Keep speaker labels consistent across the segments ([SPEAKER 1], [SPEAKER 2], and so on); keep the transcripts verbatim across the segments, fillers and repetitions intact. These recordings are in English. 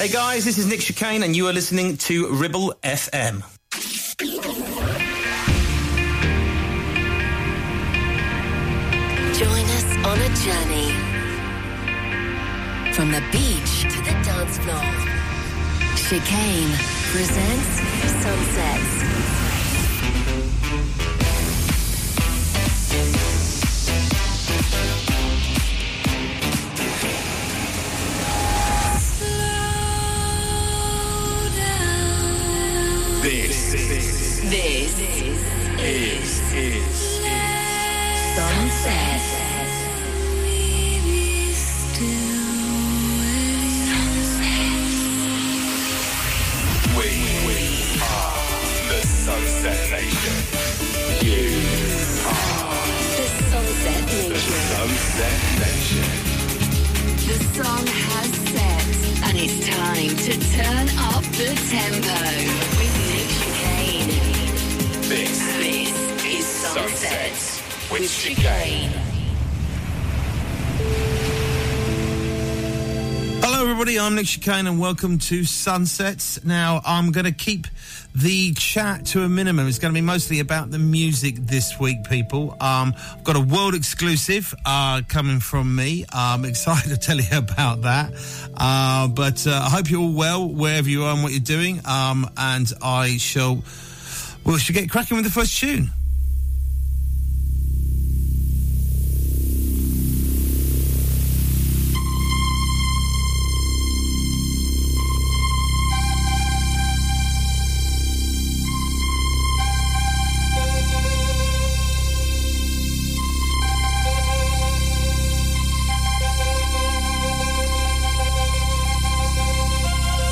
[SPEAKER 1] Hey guys, this is Nick Chicane and you are listening to Ribble F M.
[SPEAKER 2] Join us on a journey from the beach to the dance floor. Chicane presents Sunsets.
[SPEAKER 3] This, this,
[SPEAKER 2] This is,
[SPEAKER 3] is, is,
[SPEAKER 2] Sunset.
[SPEAKER 3] we, we are the Sunset Nation. You are
[SPEAKER 2] The Sunset
[SPEAKER 3] the
[SPEAKER 2] Nation.
[SPEAKER 3] Sunset Nation.
[SPEAKER 2] The song has set, and it's time to turn up the tempo with Nick Chicane.
[SPEAKER 3] This,
[SPEAKER 2] This is
[SPEAKER 3] Sunset
[SPEAKER 2] Sunset
[SPEAKER 3] with
[SPEAKER 2] with
[SPEAKER 3] Chicane.
[SPEAKER 2] Chicane.
[SPEAKER 1] Hello everybody, I'm Nick Chicane and welcome to Sunsets. Now, I'm going to keep the chat to a minimum. It's going to be mostly about the music this week, people. Um, I've got a world exclusive uh, coming from me. I'm excited to tell you about that. Uh, but uh, I hope you're all well, wherever you are and what you're doing. Um, and I shall, well, should get cracking with the first tune.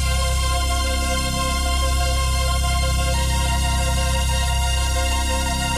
[SPEAKER 4] Thank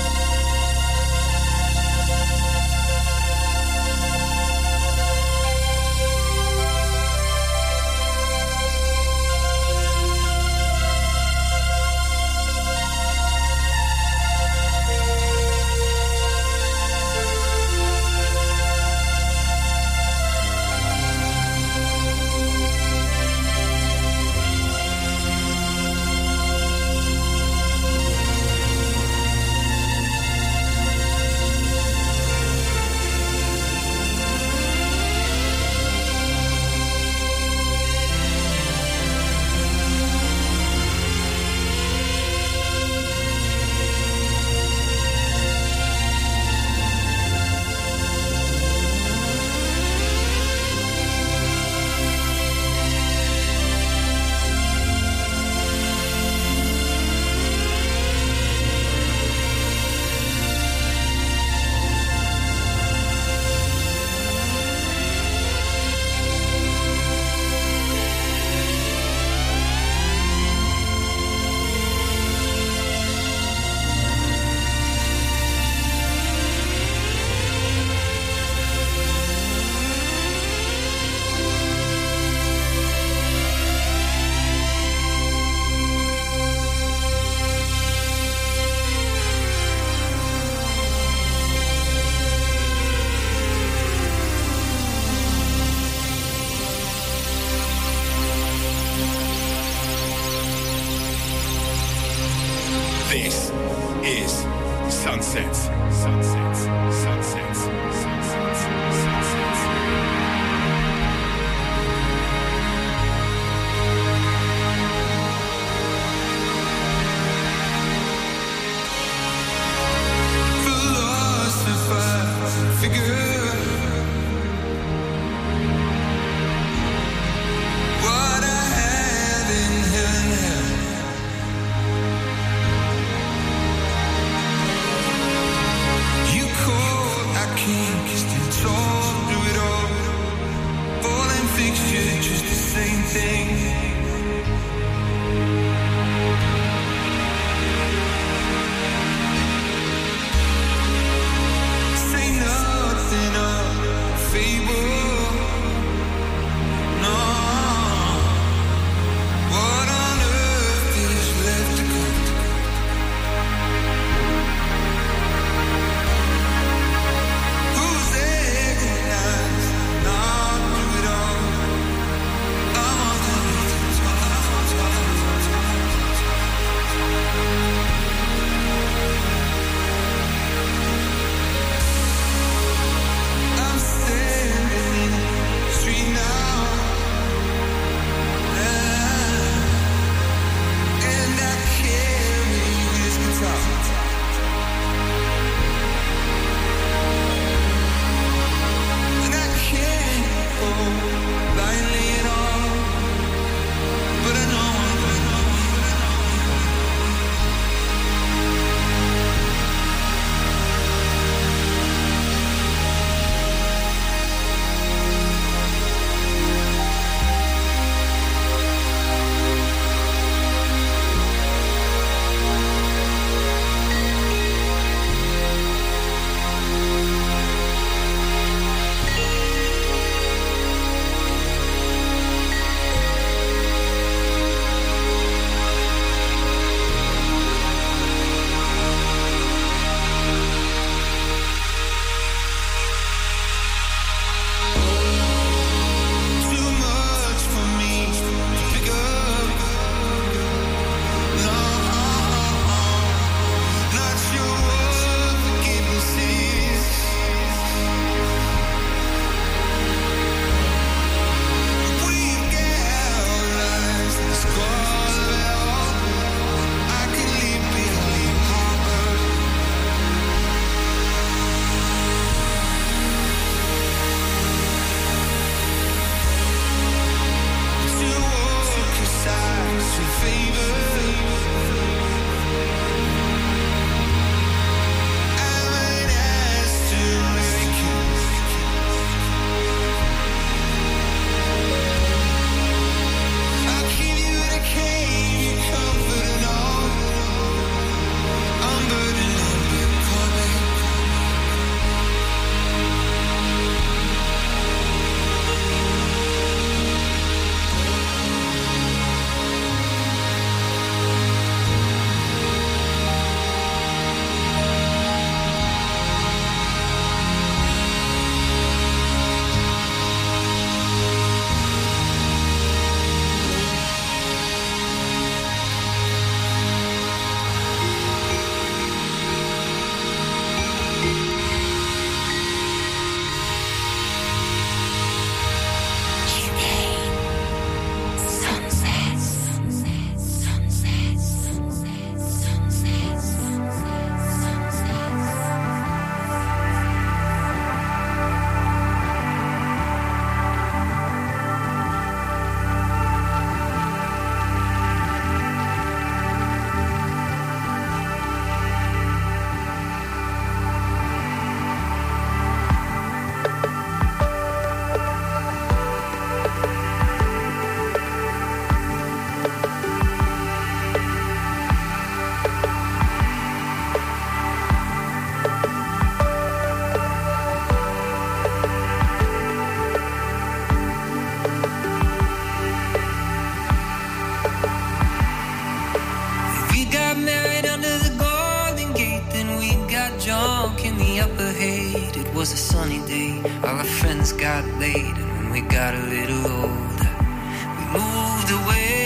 [SPEAKER 4] was a sunny day. All our friends got laid, and when we got a little older, we moved away.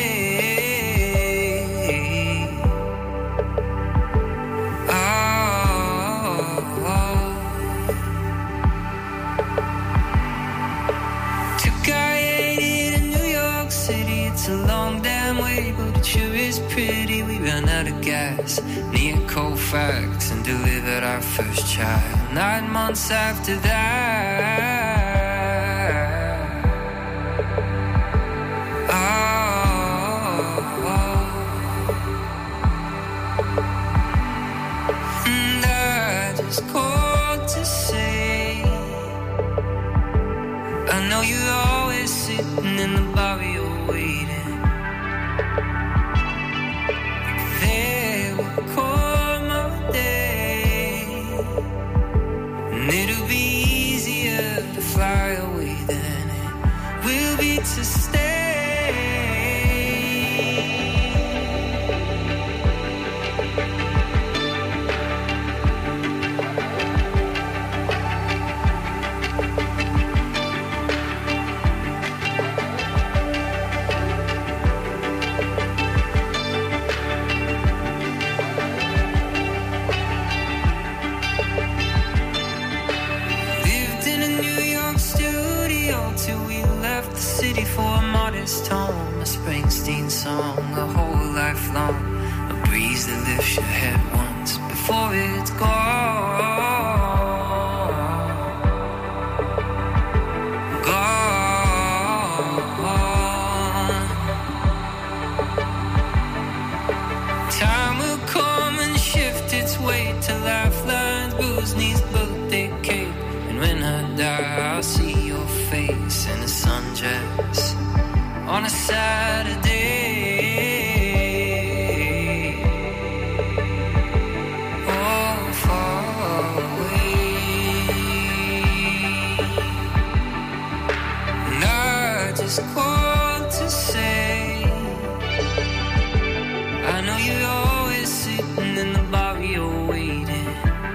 [SPEAKER 4] A long damn way, but it sure is pretty. We ran out of gas near Colfax and delivered our first child nine months after that. Oh, oh. And I just called to say I know you're always sitting in the barrio waiting. It'll be easier to fly away than it will be to stay. City for a modest home, a Springsteen song, a whole life long, a breeze that lifts your head once before it's gone, gone. Time will come and shift its weight to lifelines, booze needs birthday cake, and when I die I'll see your face in a sundress on a Saturday. Oh, far away. And I just called to say I know you're always sitting in the barrio waiting.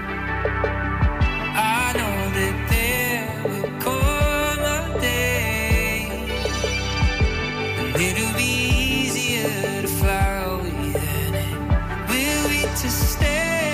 [SPEAKER 4] I know that there will come a day and it'll be easier to fly away than it will be to stay.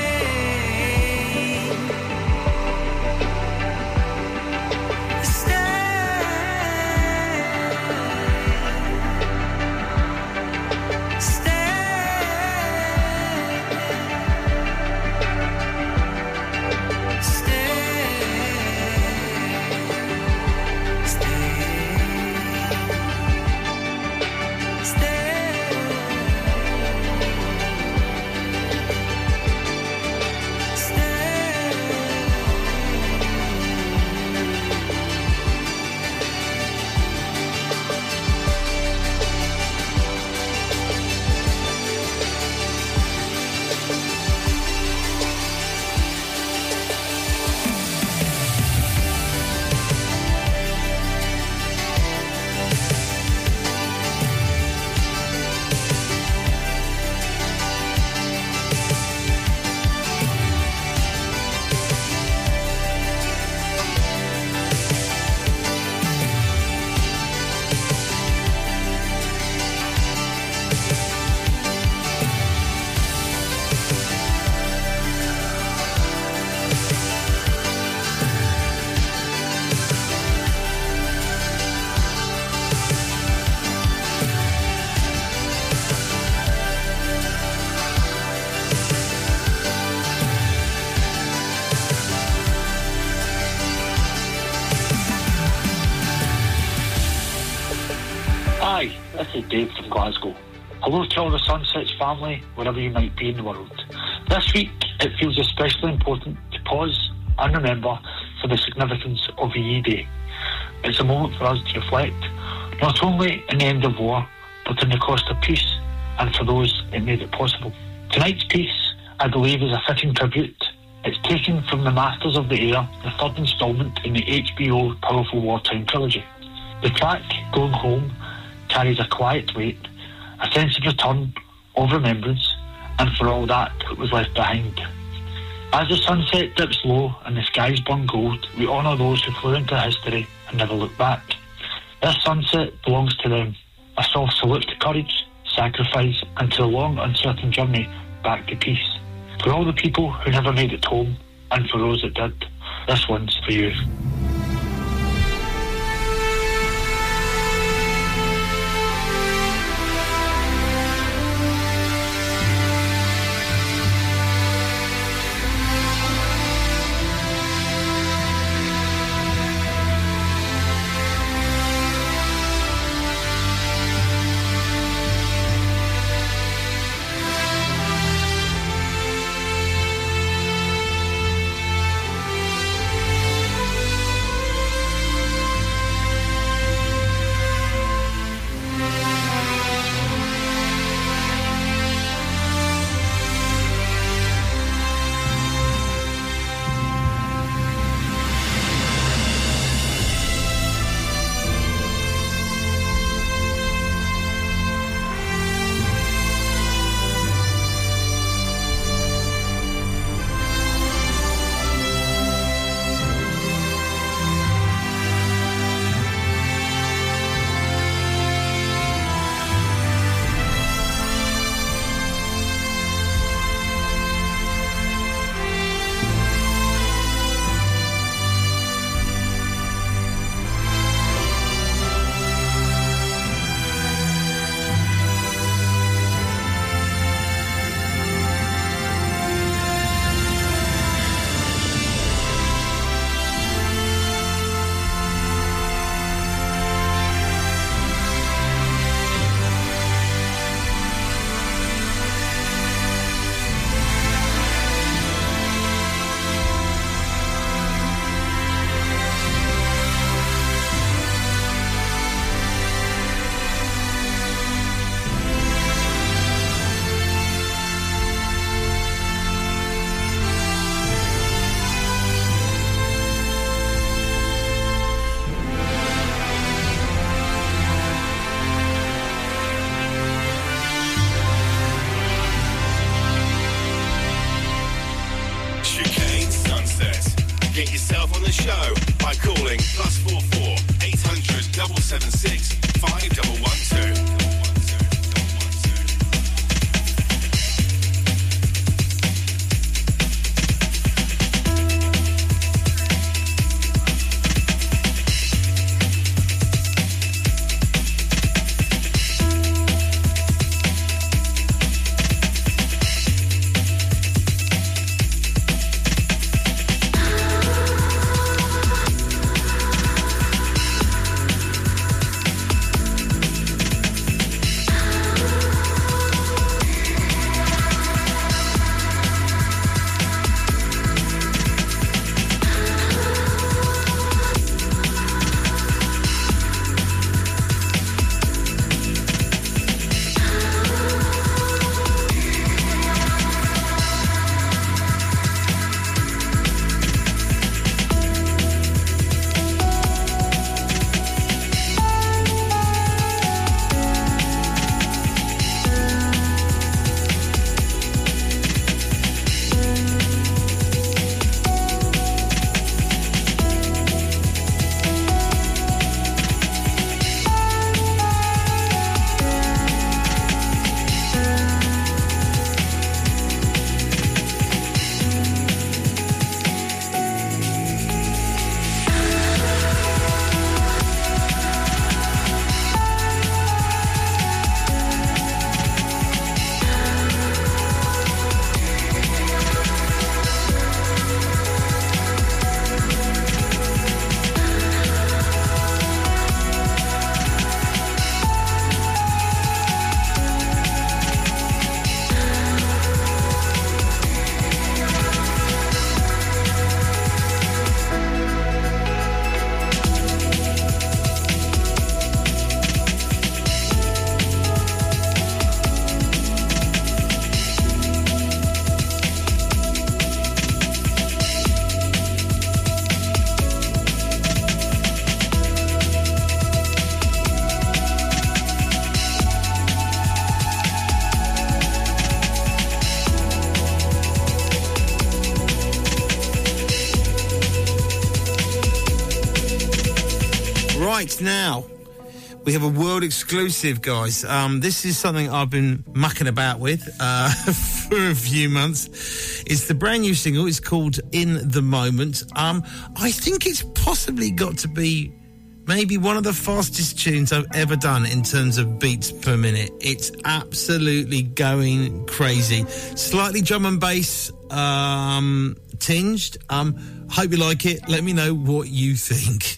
[SPEAKER 5] Hi, this is Dave from Glasgow. Hello to all the Sunsets family, wherever you might be in the world. This week, it feels especially important to pause and remember for the significance of V E Day. It's a moment for us to reflect, not only in the end of war, but in the cost of peace, and for those that made it possible. Tonight's piece, I believe, is a fitting tribute. It's taken from The Masters of the Air, the third instalment in the H B O powerful wartime trilogy. The track, Going Home, carries a quiet weight, a sense of return, of remembrance, and for all that that was left behind. As the sunset dips low and the skies burn gold, we honour those who flew into history and never looked back. This sunset belongs to them. A soft salute to courage, sacrifice, and to the long, uncertain journey back to peace. For all the people who never made it home, and for those that did, this one's for you.
[SPEAKER 3] Get yourself on the show by calling plus four four eight hundred seven seven six five one one two.
[SPEAKER 1] Right, now, we have a world exclusive, guys. Um, this is something I've been mucking about with uh, for a few months. It's the brand new single. It's called In the Moment. Um, I think it's possibly got to be maybe one of the fastest tunes I've ever done in terms of beats per minute. It's absolutely going crazy. Slightly drum and bass um, tinged. Um, hope you like it. Let me know what you think.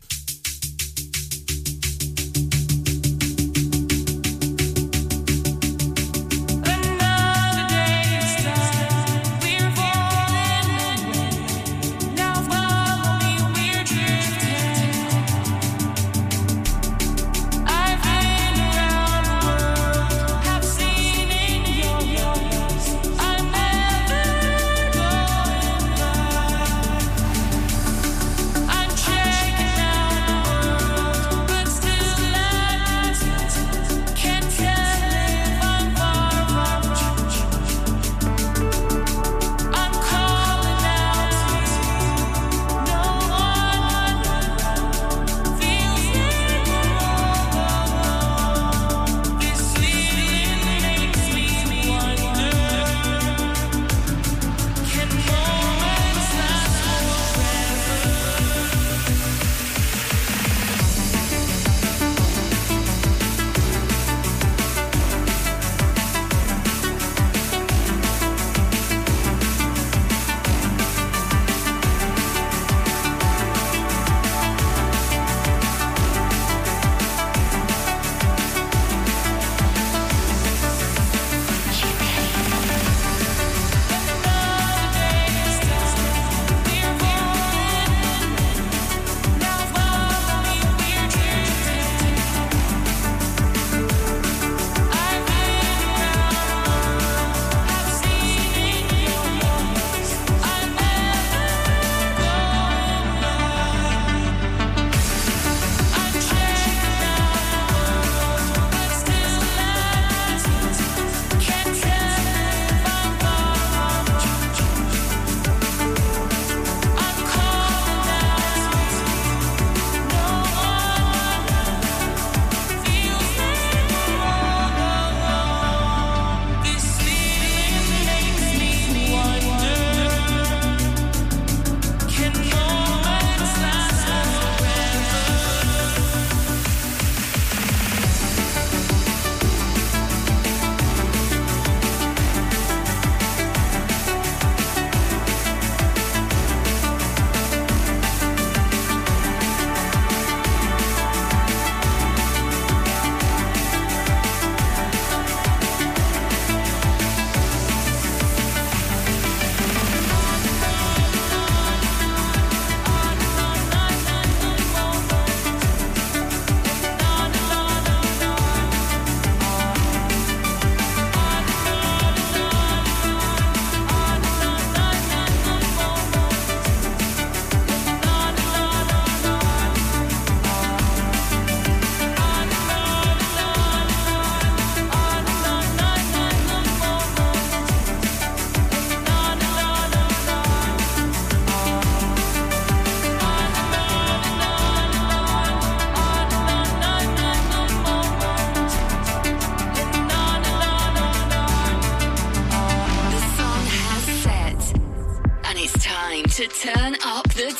[SPEAKER 2] To turn up the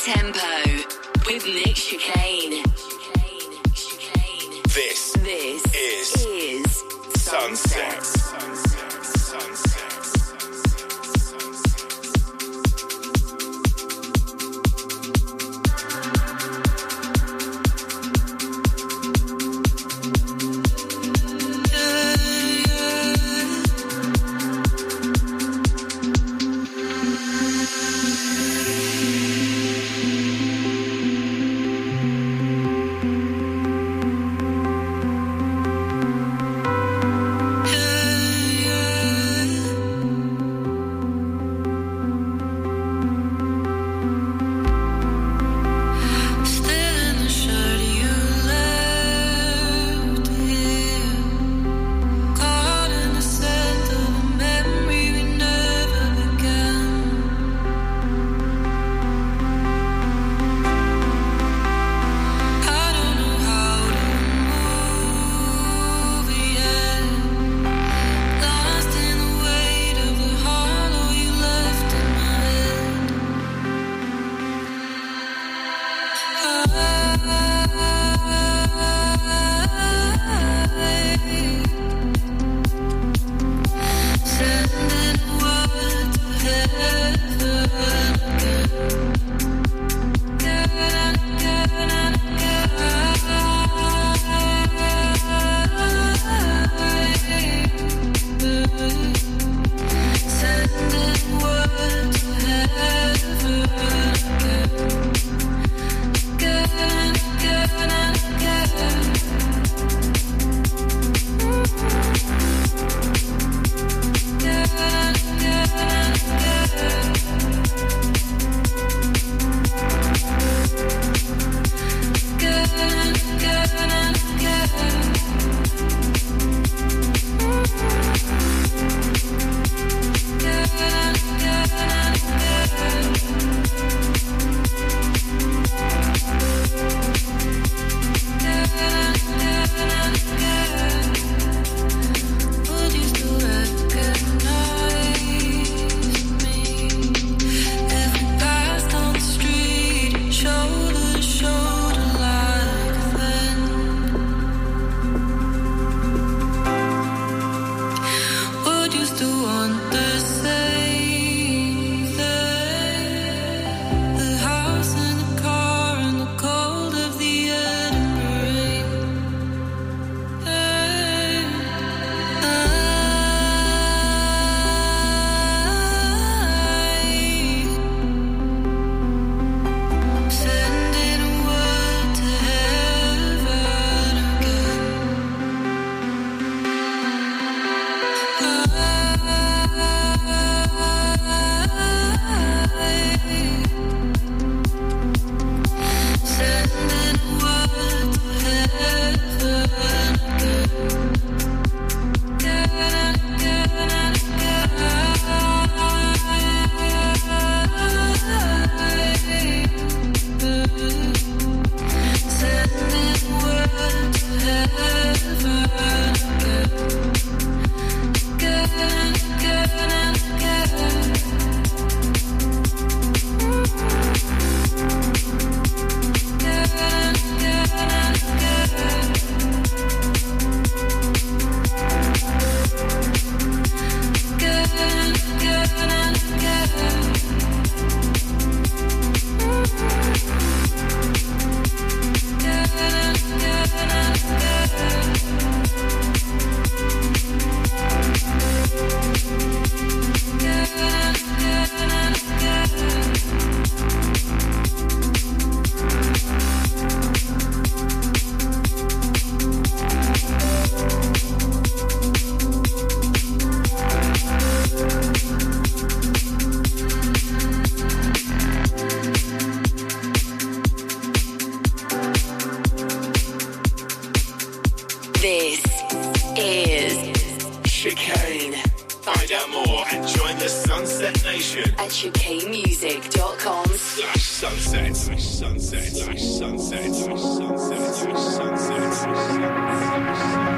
[SPEAKER 2] tempo with Nick Chicane.
[SPEAKER 3] This,
[SPEAKER 2] this
[SPEAKER 3] is,
[SPEAKER 2] is Sunset.
[SPEAKER 3] Sunset. Sunset.
[SPEAKER 4] Hey.
[SPEAKER 3] Chicane. Find out more and join the Sunset Nation
[SPEAKER 2] at chicane music dot com
[SPEAKER 3] slash sunset slash sunset slash sunset slash sunset slash sunset.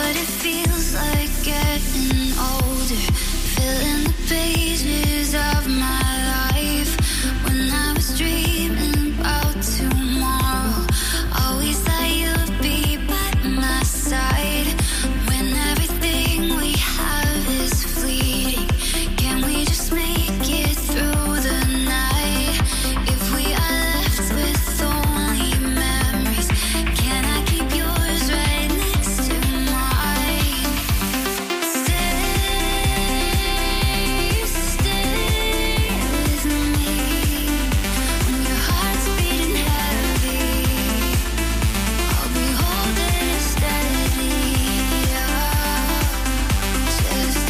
[SPEAKER 6] what it feels like getting older, filling the pages of my life. When I was dreaming about tomorrow, always thought you'd be by my side. When everything we have is fleeting, can we just make it through the night? If we are left with only memories, can I keep yours right next to mine? Stay, stay with me. When your heart's beating heavy, I'll be holding it steady. Just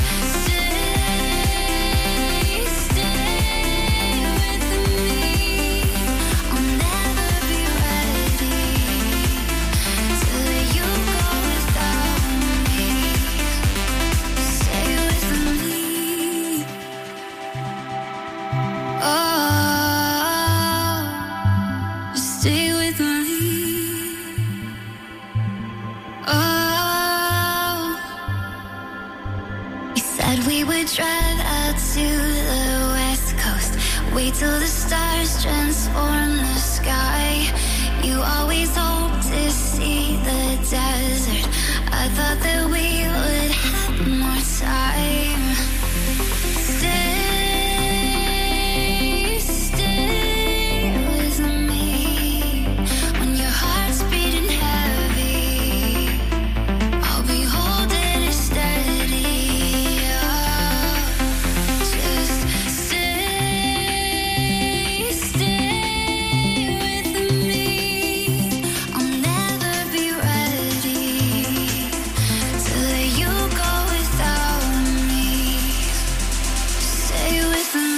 [SPEAKER 6] stay, stay with me. I'll never be ready to let you go without me. Stay with me. Oh, just stay with me. Oh, we said we would drive out to the west coast, wait till the stars transform the sky. You always hope to see the desert. I thought that we would have more time. Stay, stay with me. When your heart's beating heavy, I'll be holding it steady. Just stay, stay with me. I'll never be ready to let you go without me. Stay with me.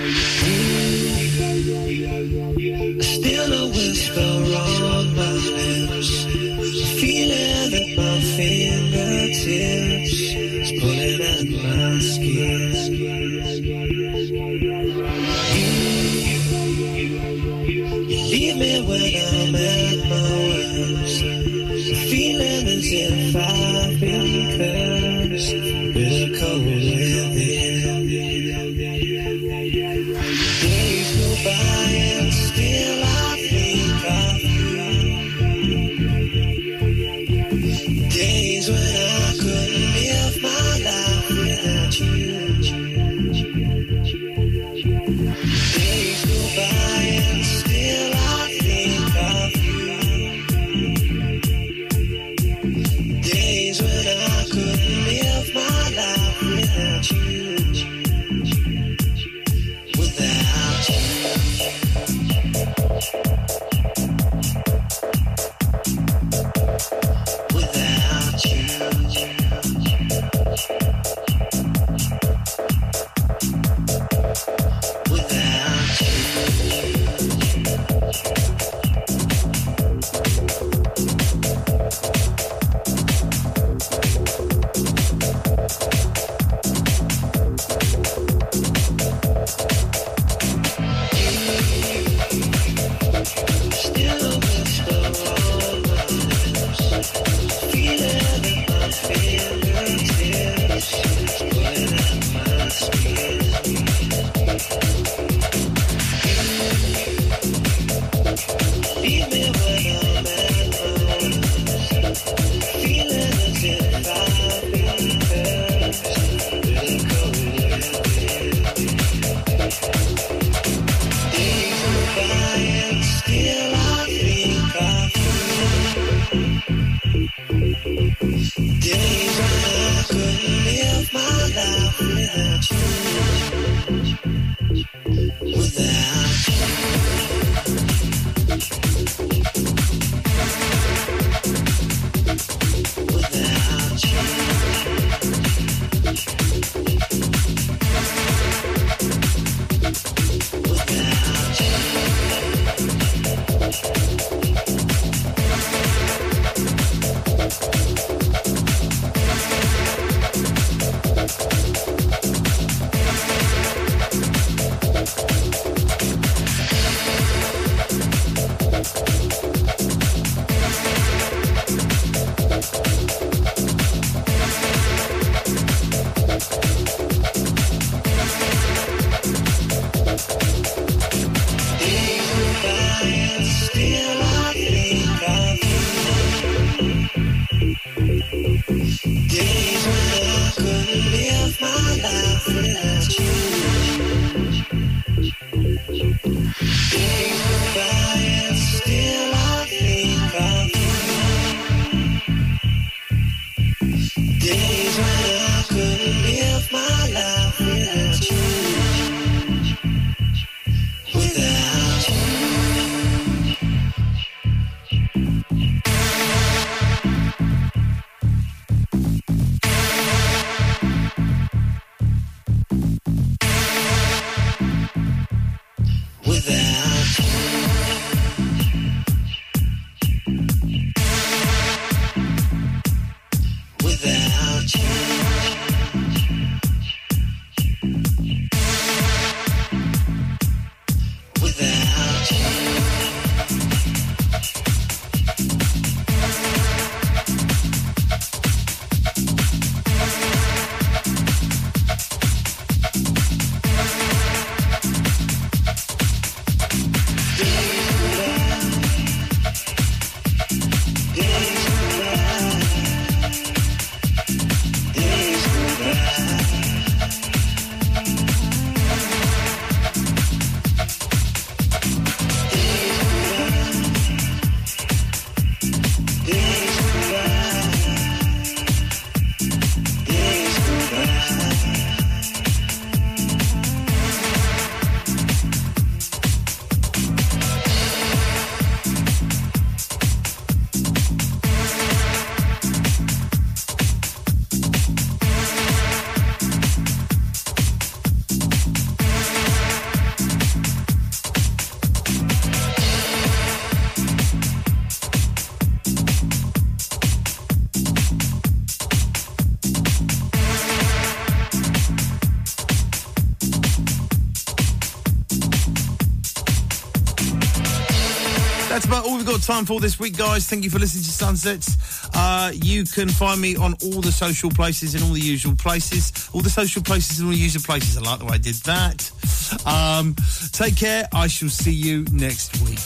[SPEAKER 7] Still a whisper on my lips. Feeling at my fingertips, it's pulling at my skin. You, you leave me when I'm at my worst, feeling as if I've been cursed with a cold within. Days go by and still I think of you. Days when I couldn't live my life without you. Days go by and still I think of you. Days when I couldn't live my life without you. Without you. Without you.
[SPEAKER 1] got time for this week, guys. Thank you for listening to Sunsets. Uh, you can find me on all the social places and all the usual places. All the social places and all the usual places. I like the way I did that. Um, take care. I shall see you next week.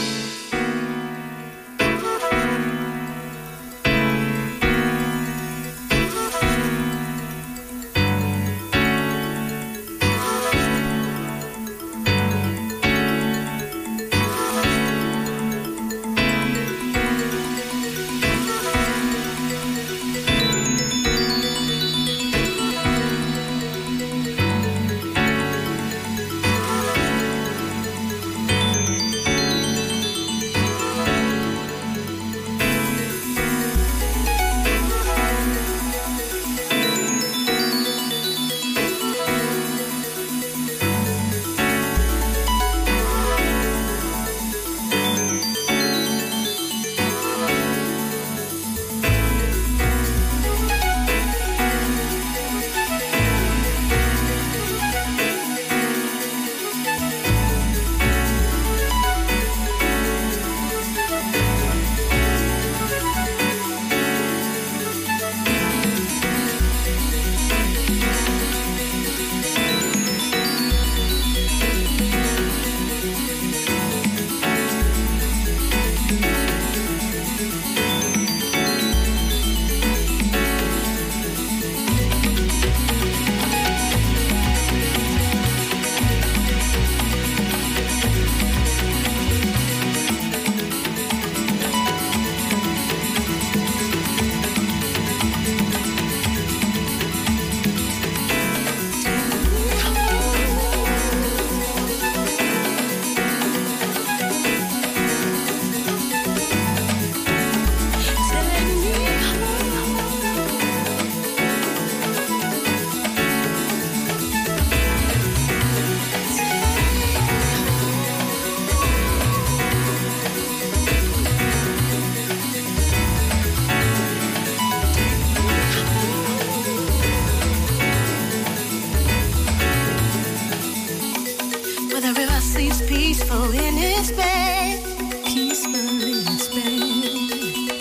[SPEAKER 8] peaceful in its bed, peaceful in its bed,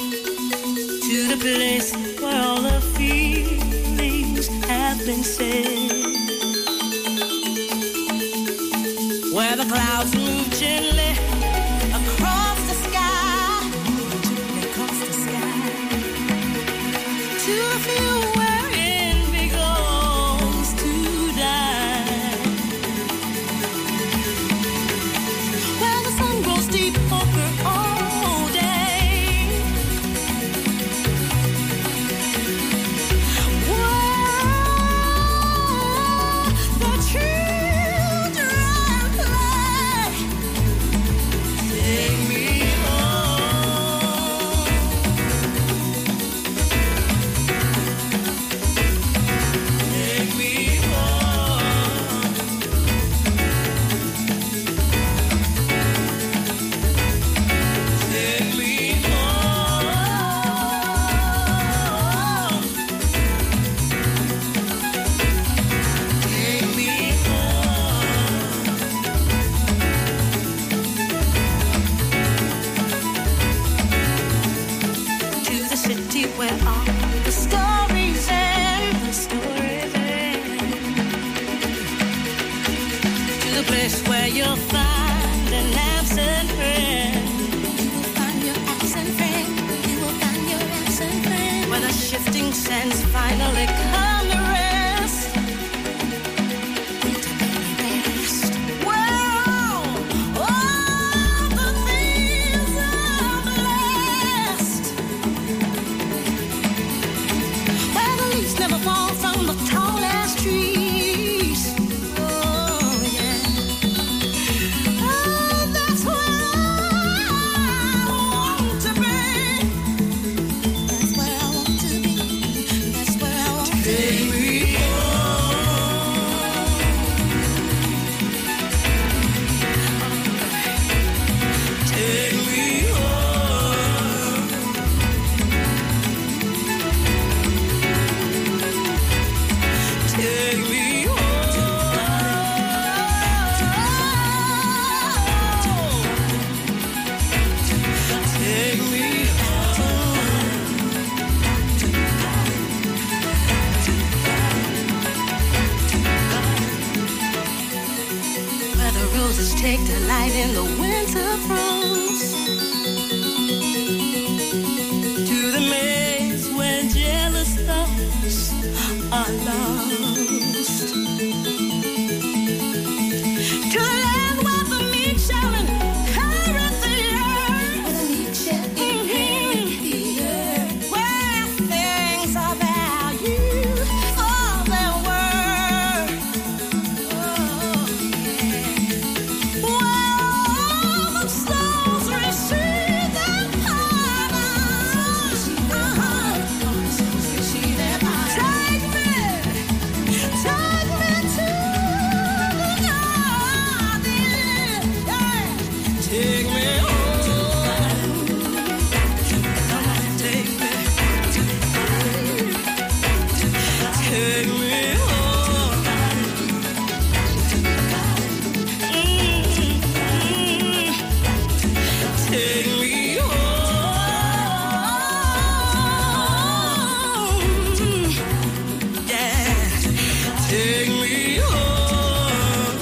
[SPEAKER 8] to the place where all the feelings have been said, where the clouds move gently across the sky, gently across the sky, to a few where envy goes to die, where the sun grows deep over all day, where the children play. Take me home. Take me home. Take me home. Take me home. To the city where all the stories end, the stories end. To the place where you'll find an absent friend. You will find your absent friend. You will find your absent friend. Where the shifting sands finally come to rest. Winter baby rest. Where all, all the things are blessed. Where the leaves never fall from the tallest trees. Oh, yeah. delight in the winter frost. To the maze where jealous thoughts are lost. To the land where the meek shall inherit the earth. Where the meek shall inherit the earth. Where things are valued for their worth. Oh, yeah. Where the souls receive their pardon. Uh-huh. Receive their pardon. Take me, take me to the garden. Yeah. Take me home. Take me, take me home. Mm-hmm. Take me home. Yeah. Take me home.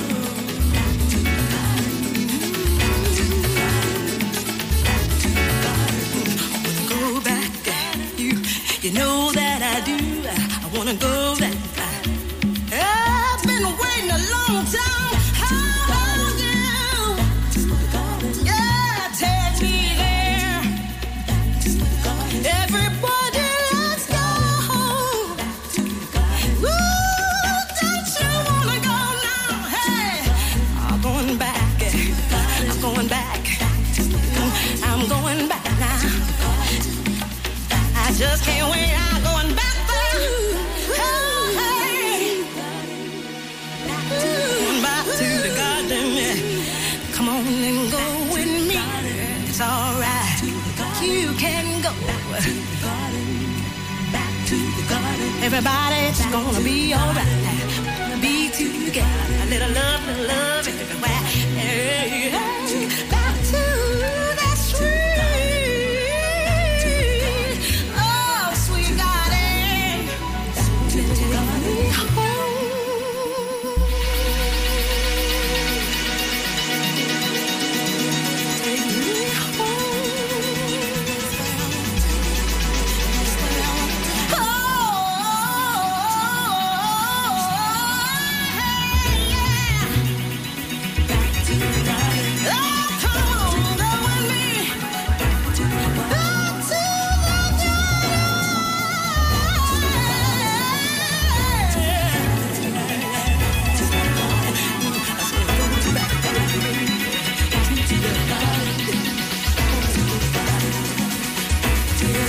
[SPEAKER 8] Go back, you, you know that I do. I wanna go back. I've been waiting a long time. How long? Yeah, take me there. Everybody, let's go home. Woo, don't you wanna go now? Hey, I'm going back. I'm going back. I'm going back now. I just can't wait. I'm going back there. Oh, hey. Going back to the garden. Come on and go with me. It's all right. You can go. Back to the garden. Everybody's gonna be all right. Be together. A little love, little love everywhere. Hey, hey.